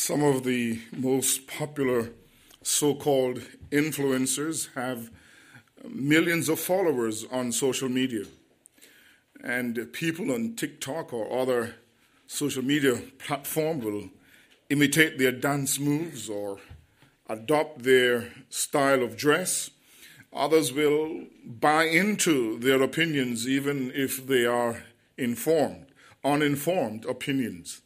Some of the most popular so-called influencers have millions of followers on social media. And people on TikTok or other social media platform will imitate their dance moves or adopt their style of dress. Others will buy into their opinions even if they are uninformed opinions.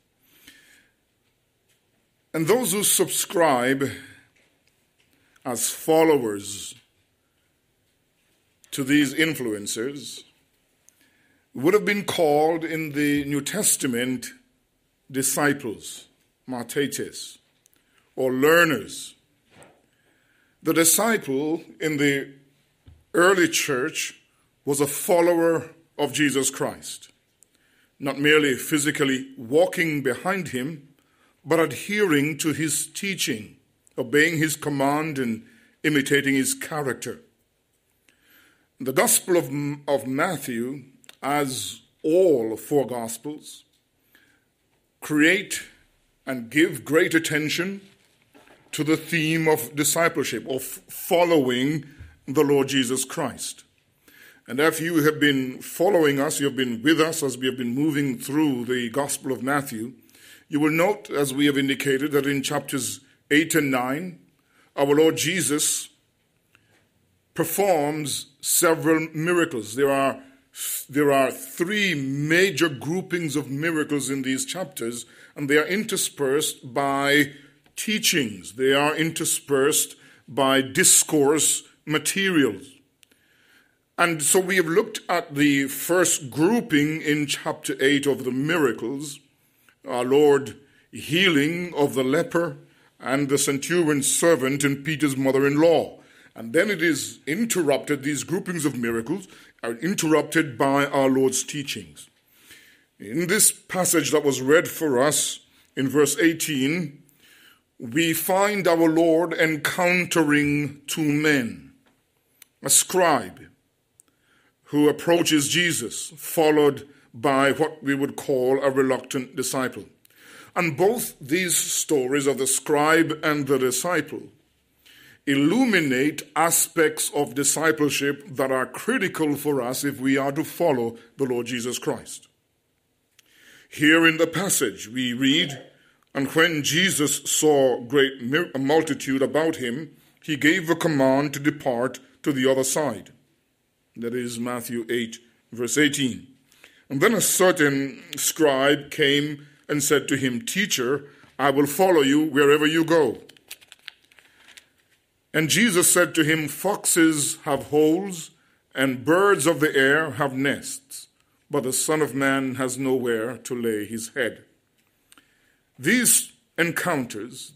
And those who subscribe as followers to these influencers would have been called in the New Testament disciples, martetes, or learners. The disciple in the early church was a follower of Jesus Christ, not merely physically walking behind him, but adhering to his teaching, obeying his command and imitating his character. The Gospel of Matthew, as all four Gospels, create and give great attention to the theme of discipleship, of following the Lord Jesus Christ. And if you have been following us, you have been with us as we have been moving through the Gospel of Matthew, you will note, as we have indicated, that in chapters 8 and 9, our Lord Jesus performs several miracles. There are three major groupings of miracles in these chapters, and they are interspersed by teachings. They are interspersed by discourse materials. And so we have looked at the first grouping in chapter 8 of the miracles, our Lord healing of the leper and the centurion's servant and Peter's mother-in-law. And then it is interrupted, these groupings of miracles are interrupted by our Lord's teachings. In this passage that was read for us in verse 18, we find our Lord encountering two men, a scribe who approaches Jesus, followed by what we would call a reluctant disciple. And both these stories of the scribe and the disciple illuminate aspects of discipleship that are critical for us if we are to follow the Lord Jesus Christ. Here in the passage we read, "And when Jesus saw great multitude about him, he gave a command to depart to the other side." That is Matthew 8, verse 18. "And then a certain scribe came and said to him, 'Teacher, I will follow you wherever you go.' And Jesus said to him, 'Foxes have holes, and birds of the air have nests, but the Son of Man has nowhere to lay his head.'" These encounters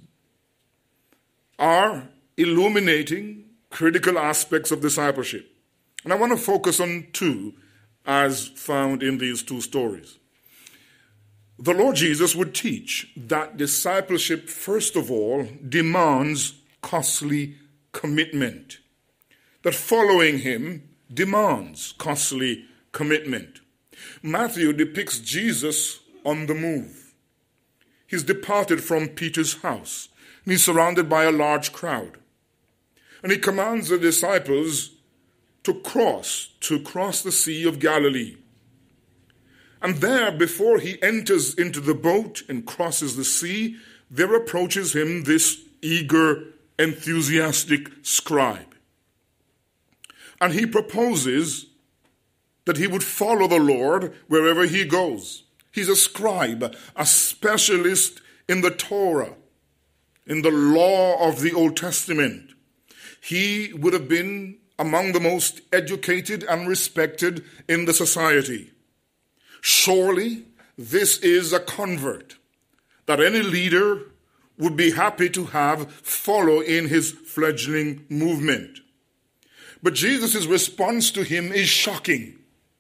are illuminating critical aspects of discipleship. And I want to focus on two as found in these two stories. The Lord Jesus would teach that discipleship, first of all, demands costly commitment. That following him demands costly commitment. Matthew depicts Jesus on the move. He's departed from Peter's house, and he's surrounded by a large crowd. And he commands the disciples to cross the Sea of Galilee. And there, before he enters into the boat and crosses the sea, there approaches him this eager, enthusiastic scribe. And he proposes that he would follow the Lord wherever he goes. He's a scribe, a specialist in the Torah, in the law of the Old Testament. He would have been among the most educated and respected in the society. Surely this is a convert that any leader would be happy to have follow in his fledgling movement. But Jesus' response to him is shocking.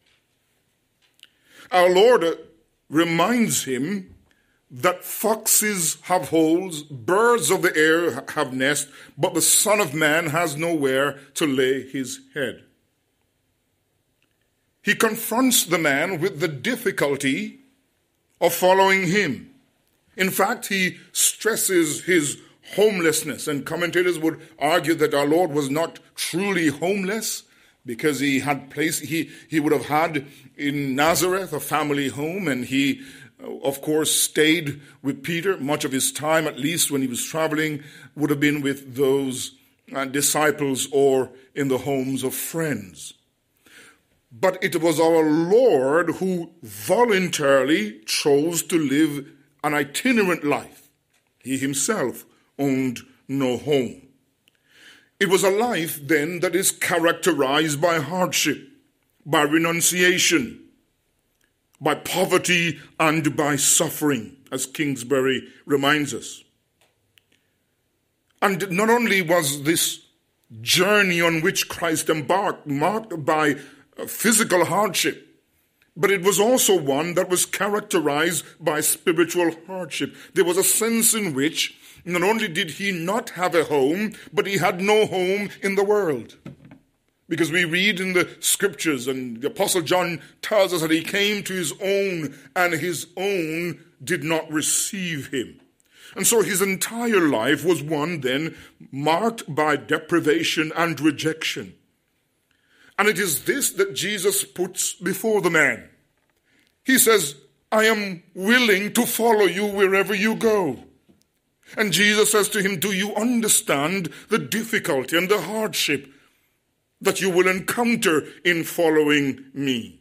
Our Lord reminds him that foxes have holes, birds of the air have nests, but the Son of Man has nowhere to lay his head. He confronts the man with the difficulty of following him. In fact, he stresses his homelessness, and commentators would argue that our Lord was not truly homeless because he would have had in Nazareth a family home, and he, of course, stayed with Peter. Much of his time, at least when he was traveling, would have been with those disciples or in the homes of friends. But it was our Lord who voluntarily chose to live an itinerant life. He himself owned no home. It was a life then that is characterized by hardship, by renunciation, by poverty, and by suffering, as Kingsbury reminds us. And not only was this journey on which Christ embarked marked by physical hardship, but it was also one that was characterized by spiritual hardship. There was a sense in which not only did he not have a home, but he had no home in the world. Because we read in the scriptures, and the Apostle John tells us that he came to his own, and his own did not receive him. And so his entire life was one then marked by deprivation and rejection. And it is this that Jesus puts before the man. He says, I am willing to follow you wherever you go. And Jesus says to him, do you understand the difficulty and the hardship that you will encounter in following me?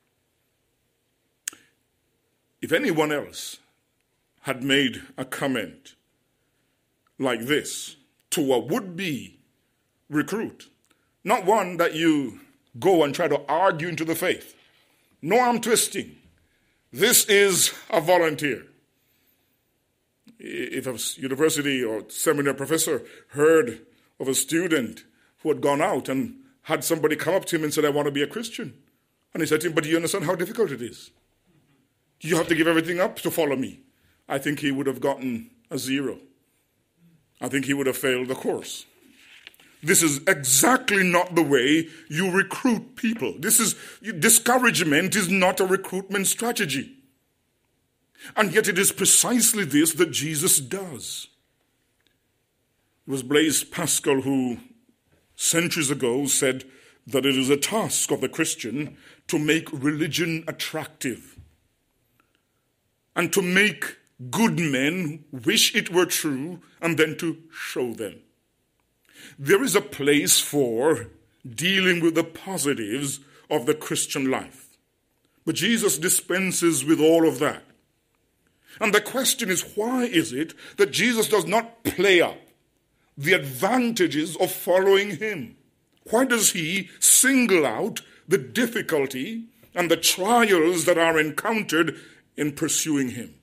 If anyone else had made a comment like this to a would-be recruit, not one that you go and try to argue into the faith. No arm twisting. This is a volunteer. If a university or seminary professor heard of a student who had gone out and had somebody come up to him and said, I want to be a Christian. And he said to him, but do you understand how difficult it is? You have to give everything up to follow me. I think he would have gotten a 0. I think he would have failed the course. This is exactly not the way you recruit people. Discouragement is not a recruitment strategy. And yet it is precisely this that Jesus does. It was Blaise Pascal who, centuries ago, said that it is a task of the Christian to make religion attractive and to make good men wish it were true and then to show them. There is a place for dealing with the positives of the Christian life. But Jesus dispenses with all of that. And the question is, why is it that Jesus does not play up the advantages of following him? Why does he single out the difficulty and the trials that are encountered in pursuing him?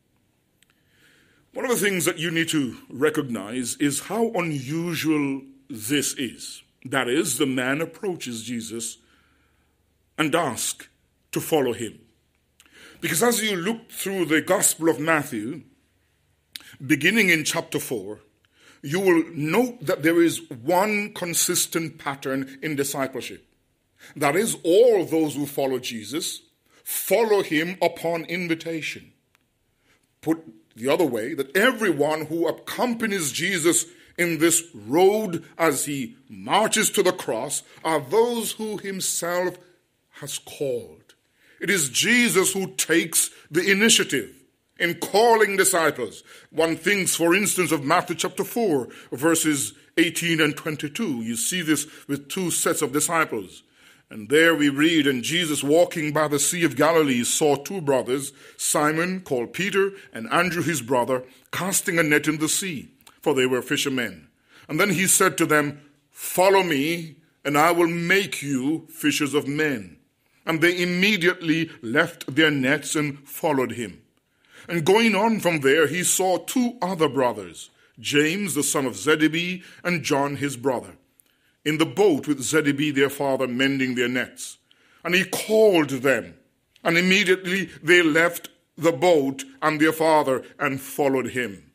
One of the things that you need to recognize is how unusual this is. That is, the man approaches Jesus and asks to follow him. Because as you look through the Gospel of Matthew, beginning in chapter 4, you will note that there is one consistent pattern in discipleship. That is, all those who follow Jesus follow him upon invitation. Put the other way, that everyone who accompanies Jesus in this road as he marches to the cross are those who himself has called. It is Jesus who takes the initiative in calling disciples. One thinks, for instance, of Matthew chapter 4, verses 18 and 22. You see this with two sets of disciples. And there we read, and Jesus walking by the Sea of Galilee saw two brothers, Simon called Peter and Andrew his brother, casting a net in the sea, for they were fishermen. And then he said to them, follow me, and I will make you fishers of men. And they immediately left their nets and followed him. And going on from there, he saw two other brothers, James the son of Zebedee and John his brother, in the boat with Zebedee their father mending their nets. And he called them, and immediately they left the boat and their father and followed him.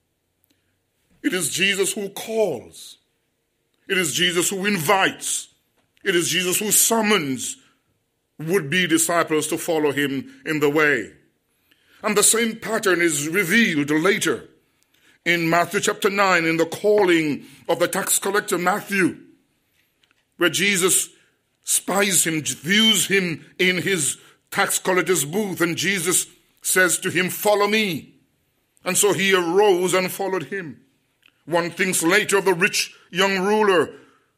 It is Jesus who calls. It is Jesus who invites. It is Jesus who summons would-be disciples to follow him in the way. And the same pattern is revealed later in Matthew chapter 9, in the calling of the tax collector Matthew, where Jesus spies him, views him in his tax collector's booth, and Jesus says to him, "Follow me." And so he arose and followed him. One thinks later of the rich young ruler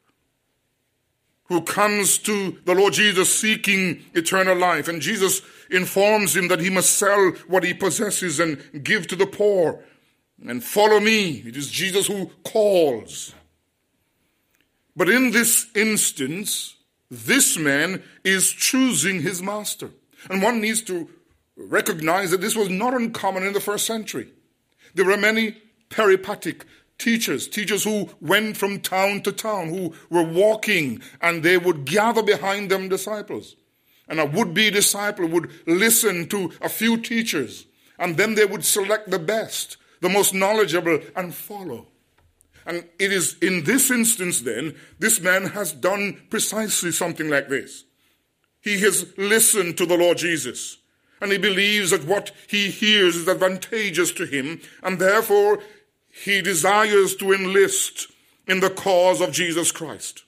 who comes to the Lord Jesus seeking eternal life, and Jesus informs him that he must sell what he possesses and give to the poor and follow me. It is Jesus who calls. But in this instance, this man is choosing his master. And one needs to recognize that this was not uncommon in the first century. There were many peripatetic teachers who went from town to town, who were walking, and they would gather behind them disciples. And a would-be disciple would listen to a few teachers, and then they would select the best, the most knowledgeable, and follow. And it is in this instance then, this man has done precisely something like this. He has listened to the Lord Jesus, and he believes that what he hears is advantageous to him, and therefore he desires to enlist in the cause of Jesus Christ.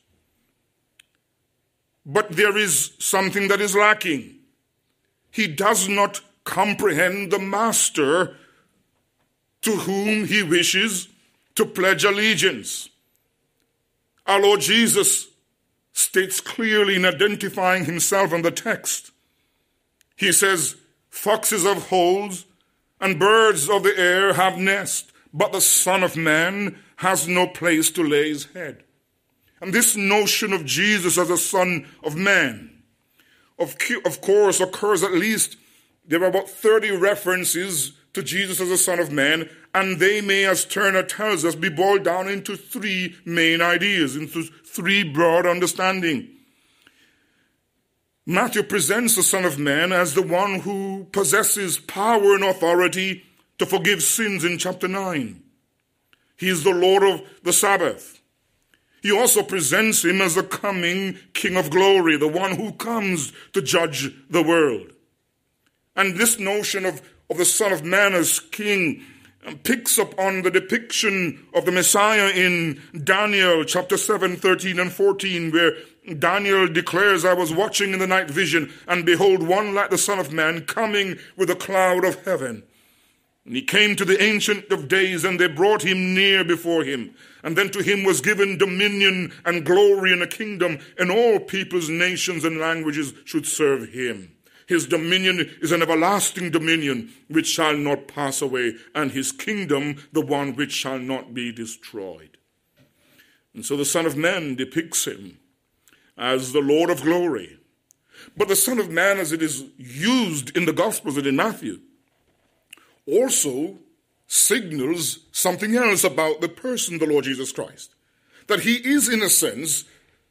But there is something that is lacking. He does not comprehend the master to whom he wishes to pledge allegiance. Our Lord Jesus states clearly in identifying himself in the text. He says, "Foxes have holes and birds of the air have nests, but the Son of Man has no place to lay his head." And this notion of Jesus as a Son of Man, of course, occurs at least, there are about 30 references to Jesus as a Son of Man, and they may, as Turner tells us, be boiled down into three main ideas, into three broad understandings. Matthew presents the Son of Man as the one who possesses power and authority to forgive sins in chapter 9. He is the Lord of the Sabbath. He also presents him as the coming King of glory, the one who comes to judge the world. And this notion of the Son of Man as King picks up on the depiction of the Messiah in Daniel chapter 7, 13 and 14, where Daniel declares, "I was watching in the night vision, and behold, one like the Son of Man coming with a cloud of heaven. And he came to the Ancient of Days, and they brought him near before him. And then to him was given dominion and glory and a kingdom, and all peoples, nations, and languages should serve him. His dominion is an everlasting dominion which shall not pass away, and his kingdom the one which shall not be destroyed." And so the Son of Man depicts him as the Lord of glory. But the Son of Man, as it is used in the Gospels and in Matthew, also signals something else about the person, the Lord Jesus Christ. That he is, in a sense,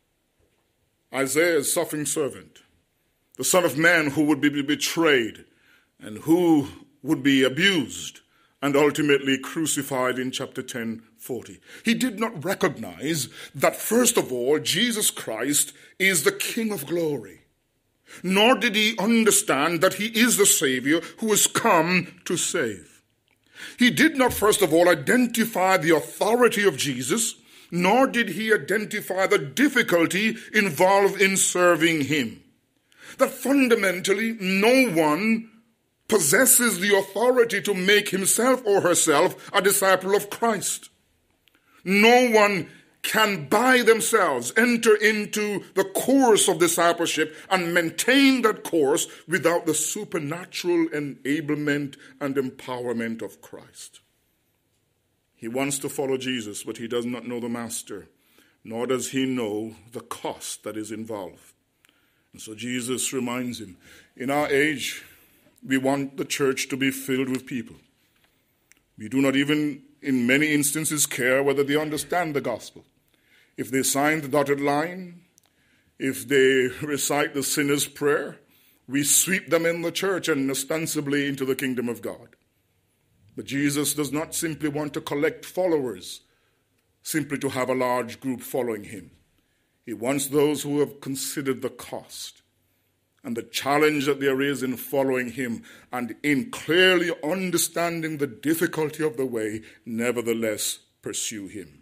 Isaiah's suffering servant, the Son of Man who would be betrayed and who would be abused and ultimately crucified in chapter 10:40. He did not recognize that, first of all, Jesus Christ is the King of glory. Nor did he understand that he is the Savior who has come to save. He did not, first of all, identify the authority of Jesus, nor did he identify the difficulty involved in serving him. That fundamentally no one possesses the authority to make himself or herself a disciple of Christ. No one can by themselves enter into the course of discipleship and maintain that course without the supernatural enablement and empowerment of Christ. He wants to follow Jesus, but he does not know the master, nor does he know the cost that is involved. And so Jesus reminds him, in our age, we want the church to be filled with people. We do not even, in many instances, care whether they understand the gospel. If they sign the dotted line, if they recite the sinner's prayer, we sweep them in the church and ostensibly into the kingdom of God. But Jesus does not simply want to collect followers, simply to have a large group following him. He wants those who have considered the cost. and the challenge that there is in following him and in clearly understanding the difficulty of the way, nevertheless pursue him.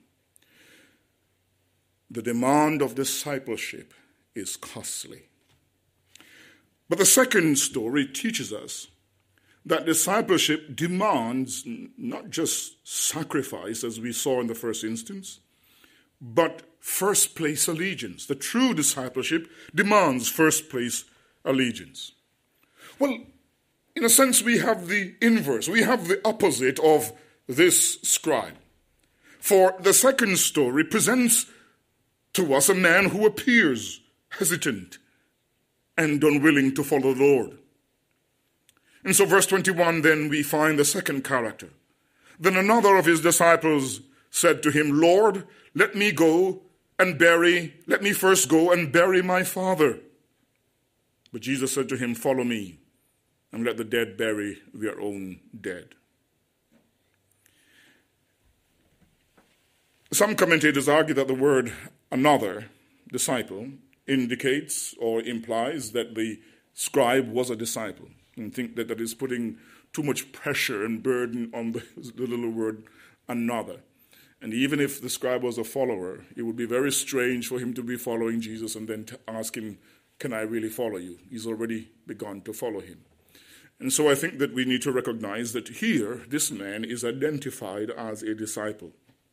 The demand of discipleship is costly. But the second story teaches us that discipleship demands not just sacrifice, as we saw in the first instance, but first place allegiance. The true discipleship demands first place allegiance. Well, in a sense, we have the inverse. We have the opposite of this scribe. For the second story presents to us a man who appears hesitant and unwilling to follow the Lord. And so verse 21, then we find the second character. Then another of his disciples said to him, Lord, let me first go and bury my father. But Jesus said to him, follow me, and let the dead bury their own dead. Some commentators argue that the word another disciple indicates or implies that the scribe was a disciple, and think that that is putting too much pressure and burden on the little word another. And even if the scribe was a follower, it would be very strange for him to be following Jesus and then to ask him, can I really follow you? He's already begun to follow him. And so I think that we need to recognize that here, this man is identified as a disciple.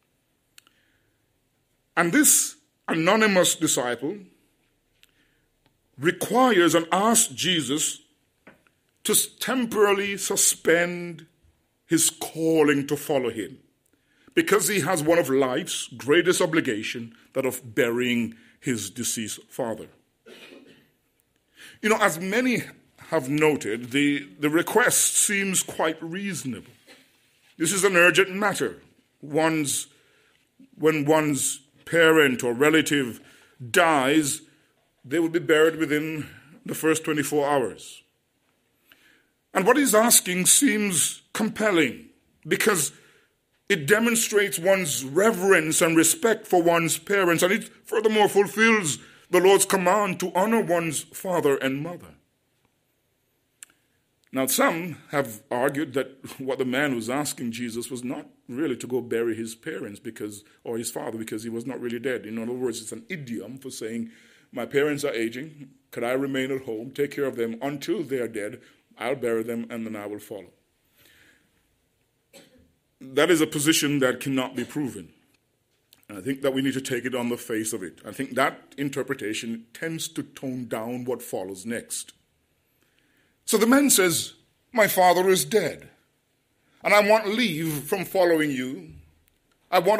And this anonymous disciple requires and asks Jesus to temporarily suspend his calling to follow him, because he has one of life's greatest obligation, that of burying his deceased father. You know, as many have noted, the request seems quite reasonable. This is an urgent matter. When one's parent or relative dies, they will be buried within the first 24 hours. And what he's asking seems compelling, because it demonstrates one's reverence and respect for one's parents, and it furthermore fulfills the Lord's command to honor one's father and mother. Now, some have argued that what the man was asking Jesus was not really to go bury his parents or his father, because he was not really dead. In other words, it's an idiom for saying, my parents are aging, could I remain at home, take care of them until they are dead, I'll bury them, and then I will follow. That is a position that cannot be proven. And I think that we need to take it on the face of it. I think that interpretation tends to tone down what follows next. So the man says, my father is dead, and I want leave from following you. I want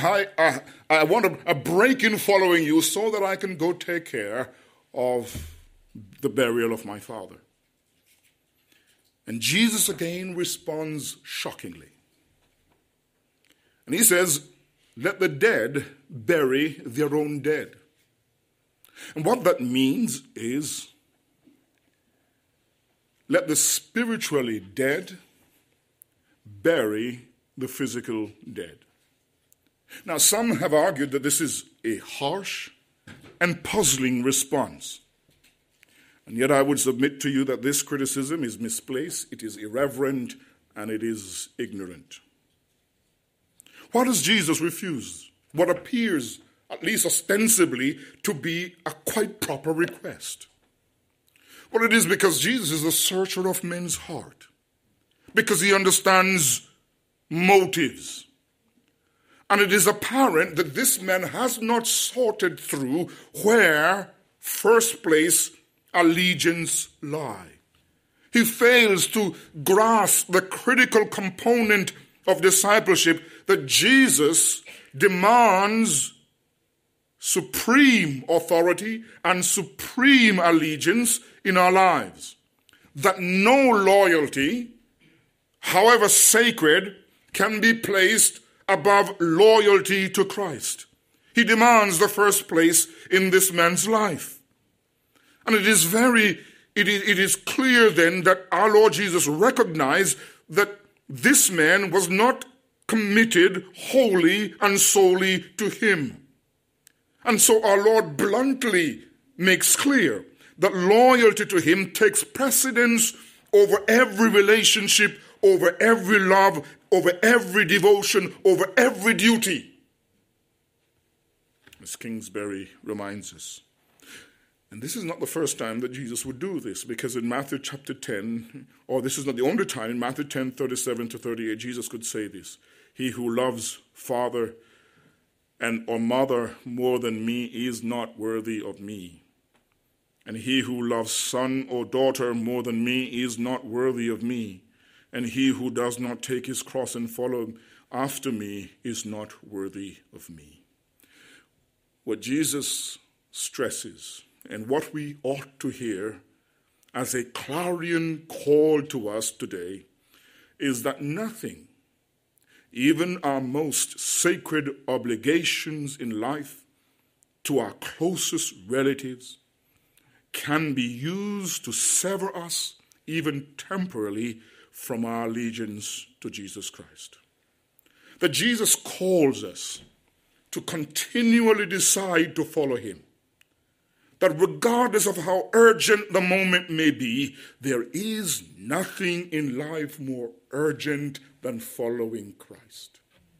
a break in following you so that I can go take care of the burial of my father. And Jesus again responds shockingly. And he says, let the dead bury their own dead. And what that means is, let the spiritually dead bury the physical dead. Now, some have argued that this is a harsh and puzzling response. And yet I would submit to you that this criticism is misplaced, it is irreverent, and it is ignorant. Why does Jesus refuse what appears, at least ostensibly, to be a quite proper request? Well, it is because Jesus is the searcher of men's heart, because he understands motives. And it is apparent that this man has not sorted through where first place allegiance lie. He fails to grasp the critical component of discipleship, that Jesus demands supreme authority and supreme allegiance in our lives. That no loyalty, however sacred, can be placed above loyalty to Christ. He demands the first place in this man's life. And it is clear then that our Lord Jesus recognized that this man was not committed wholly and solely to him. And so our Lord bluntly makes clear that loyalty to him takes precedence over every relationship, over every love, over every devotion, over every duty. As Kingsbury reminds us. And this is not the first time that Jesus would do this, because in Matthew chapter 10, or this is not the only time, in Matthew 10, 37 to 38, Jesus could say this: "He who loves father or mother more than me is not worthy of me. And he who loves son or daughter more than me is not worthy of me. And he who does not take his cross and follow after me is not worthy of me." What Jesus stresses, and what we ought to hear as a clarion call to us today, is that nothing, even our most sacred obligations in life to our closest relatives, can be used to sever us, even temporarily, from our allegiance to Jesus Christ. That Jesus calls us to continually decide to follow him. That regardless of how urgent the moment may be, there is nothing in life more urgent than following Christ.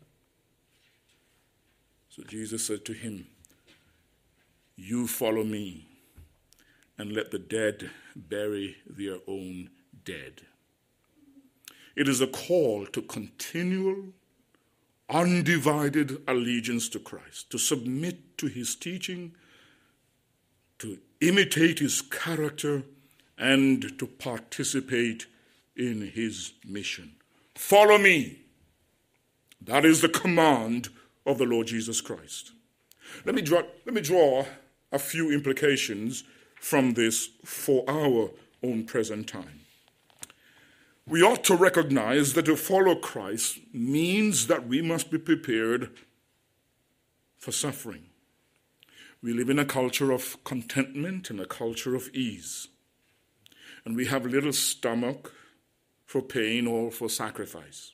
So Jesus said to him, "You follow me, and let the dead bury their own dead." It is a call to continual, undivided allegiance to Christ, to submit to his teaching, to imitate his character, and to participate in his mission. Follow me. That is the command of the Lord Jesus Christ. Let me draw a few implications from this for our own present time. We ought to recognize that to follow Christ means that we must be prepared for suffering. We live in a culture of contentment and a culture of ease. And we have little stomach for pain or for sacrifice.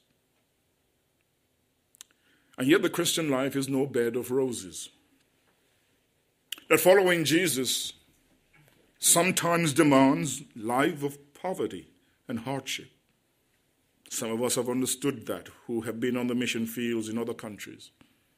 And yet the Christian life is no bed of roses. That following Jesus sometimes demands life of poverty and hardship. Some of us have understood that, who have been on the mission fields in other countries.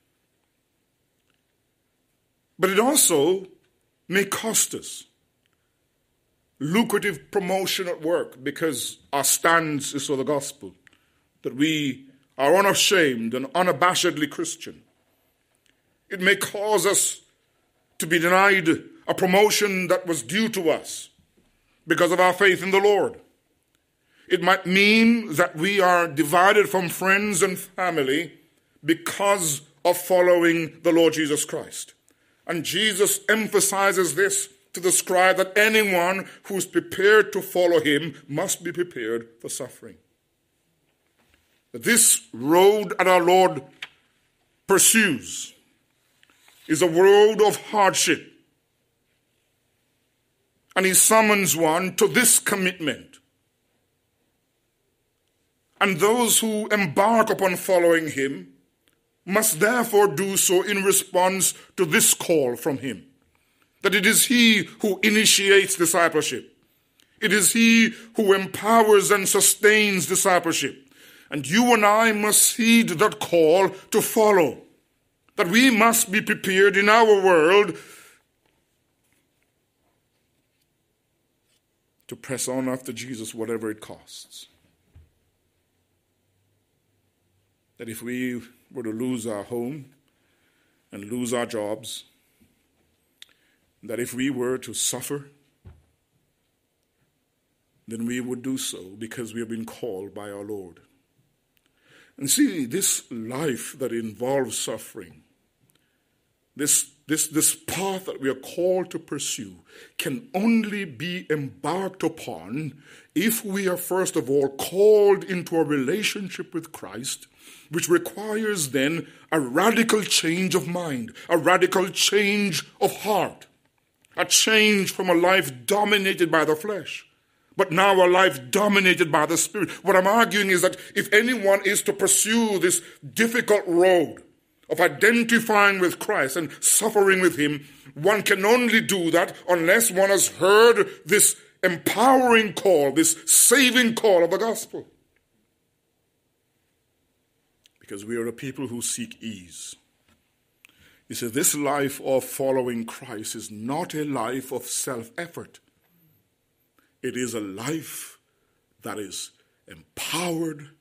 But it also may cost us lucrative promotion at work because our stance is for the gospel, that we are unashamed and unabashedly Christian. It may cause us to be denied a promotion that was due to us because of our faith in the Lord. It might mean that we are divided from friends and family because of following the Lord Jesus Christ. And Jesus emphasizes this to describe that anyone who is prepared to follow him must be prepared for suffering. This road that our Lord pursues is a road of hardship. And he summons one to this commitment. And those who embark upon following him must therefore do so in response to this call from him. That it is he who initiates discipleship. It is he who empowers and sustains discipleship. And you and I must heed that call to follow. That we must be prepared in our world to press on after Jesus, whatever it costs. That if we were to lose our home and lose our jobs, that if we were to suffer, then we would do so because we have been called by our Lord. And see, this life that involves suffering, this path that we are called to pursue can only be embarked upon if we are first of all called into a relationship with Christ, which requires then a radical change of mind, a radical change of heart, a change from a life dominated by the flesh, but now a life dominated by the Spirit. What I'm arguing is that if anyone is to pursue this difficult road of identifying with Christ and suffering with him, one can only do that unless one has heard this empowering call, this saving call of the gospel. Because we are a people who seek ease. He says this life of following Christ is not a life of self-effort. It is a life that is empowered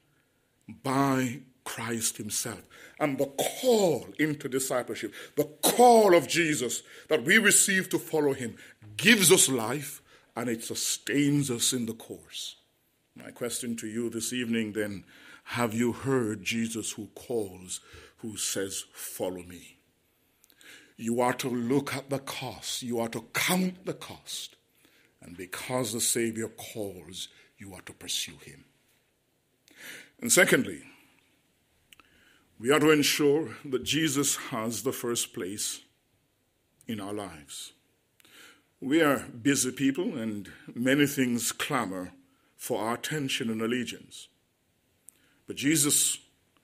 by Christ himself. And the call into discipleship, the call of Jesus that we receive to follow him, gives us life and it sustains us in the course. My question to you this evening then, have you heard Jesus who calls, who says, follow me? You are to look at the cost. You are to count the cost. And because the Savior calls, you are to pursue him. And secondly, we are to ensure that Jesus has the first place in our lives. We are busy people and many things clamor for our attention and allegiance. But Jesus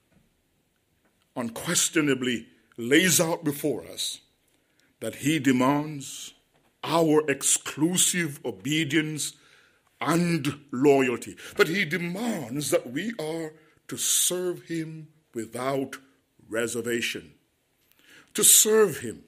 unquestionably lays out before us that he demands our exclusive obedience and loyalty. That he demands that we are to serve him without reservation. To serve him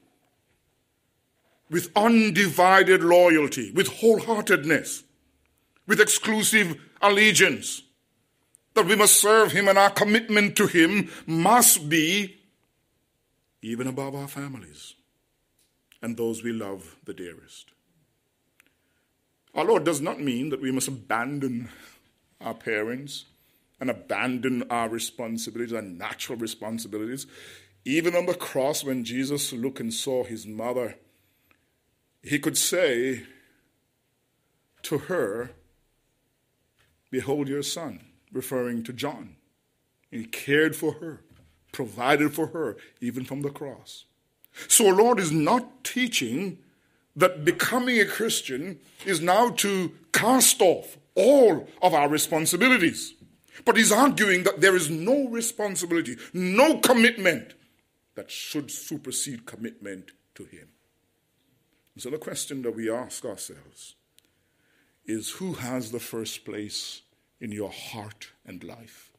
with undivided loyalty, with wholeheartedness, with exclusive allegiance. That we must serve him, and our commitment to him must be even above our families and those we love the dearest. Our Lord does not mean that we must abandon our parents and abandon our responsibilities, our natural responsibilities. Even on the cross, when Jesus looked and saw his mother, he could say to her, behold your son, referring to John. He cared for her, provided for her, even from the cross. So our Lord is not teaching that becoming a Christian is now to cast off all of our responsibilities. But he's arguing that there is no responsibility, no commitment that should supersede commitment to him. And so the question that we ask ourselves is, who has the first place in your heart and life?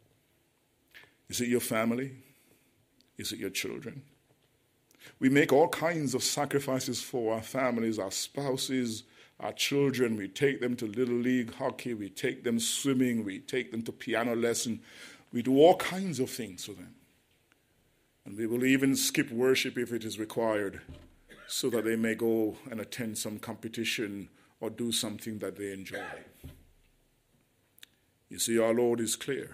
Is it your family? Is it your children? We make all kinds of sacrifices for our families, our spouses, our children. We take them to Little League hockey. We take them swimming. We take them to piano lesson. We do all kinds of things for them. And we will even skip worship if it is required so that they may go and attend some competition or do something that they enjoy. You see, our Lord is clear.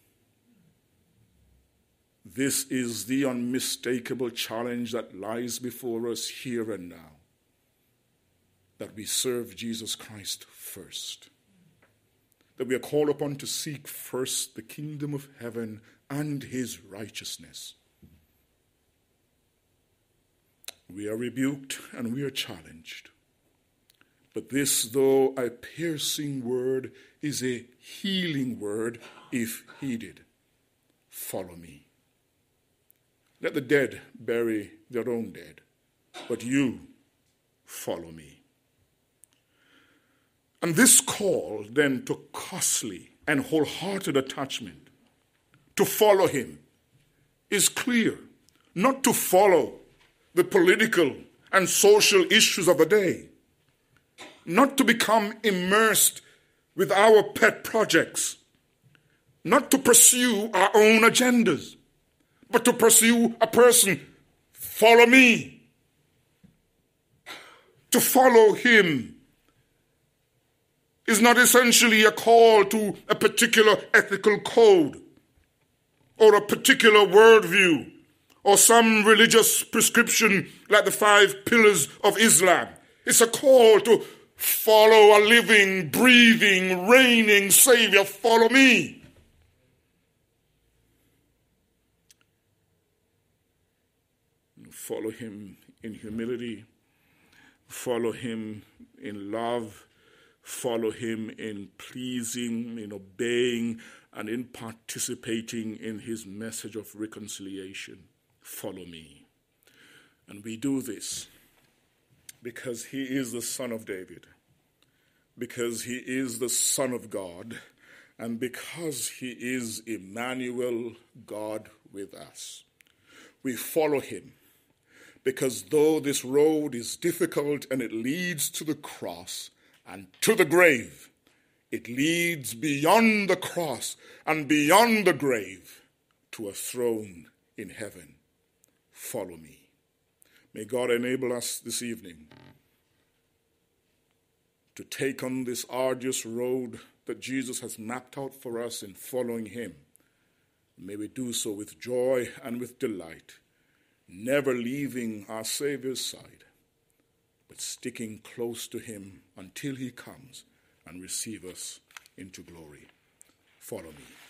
This is the unmistakable challenge that lies before us here and now, that we serve Jesus Christ first, that we are called upon to seek first the kingdom of heaven and his righteousness. We are rebuked and we are challenged. But this, though a piercing word, is a healing word if heeded. Follow me. Let the dead bury their own dead, but you follow me. And this call then to costly and wholehearted attachment, to follow him, is clear. Not to follow the political and social issues of the day. Not to become immersed with our pet projects. Not to pursue our own agendas, but to pursue a person. Follow me. To follow him is not essentially a call to a particular ethical code or a particular worldview or some religious prescription like the 5 pillars of Islam. It's a call to follow a living, breathing, reigning Savior. Follow me. Follow him in humility. Follow him in love. Follow him in pleasing, in obeying, and in participating in his message of reconciliation. follow me. And we do this because he is the Son of David, because he is the Son of God, and because he is Emmanuel, God with us. We follow him because though this road is difficult and it leads to the cross and to the grave, it leads beyond the cross and beyond the grave to a throne in heaven. Follow me. May God enable us this evening to take on this arduous road that Jesus has mapped out for us in following him. May we do so with joy and with delight, never leaving our Savior's side, but sticking close to him until he comes and receive us into glory. Follow me.